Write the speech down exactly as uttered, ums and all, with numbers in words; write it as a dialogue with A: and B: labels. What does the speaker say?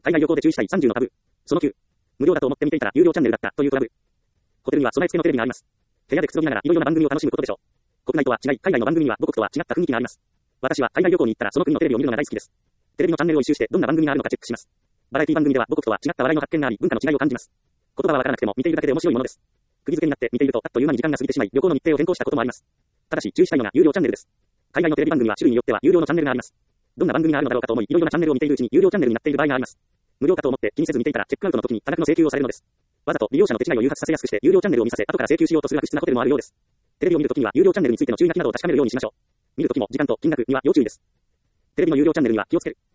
A: 海外旅行で注意したいさんじゅうのタブ。そのきゅう。無料だと思って見ていたら有料チャンネルだったというトラブル。ホテルには備え付けのテレビがあります。部屋でくつろぎながらいろいろな番組を楽しむことでしょう。国内とは違い、海外の番組には母国とは違った雰囲気があります。私は海外旅行に行ったらその国のテレビを見るのが大好きです。テレビのチャンネルを一周してどんな番組があるのかチェックします。バラエティ番組では母国とは違った笑いの発見があり、文化の違いを感じます。言葉はわからなくても見ているだけで面白いものです。釘付けになって見ているとあっという間に時間が過ぎてしまい、旅行の日程を変更したこともあります。ただし注意したいのが有料チャンネルです。海外のテレビ番組は種類によっては有料のチャンネルがあります。どんな番組があるのだろうかと思い、いろいろなチャンネルを見ているうちに有料チャンネルになっている場合があります。無料かと思って気にせず見ていたらチェックアウトの時に多額の請求をされるのです。わざと利用者の手違いを誘発させやすくして有料チャンネルを見させ後から請求しようとする悪質なホテルもあるようです。テレビを見るときには有料チャンネルについての注意書きなどを確かめるようにしましょう。見るときも時間と金額には要注意です。テレビの有料チャンネルには気をつける。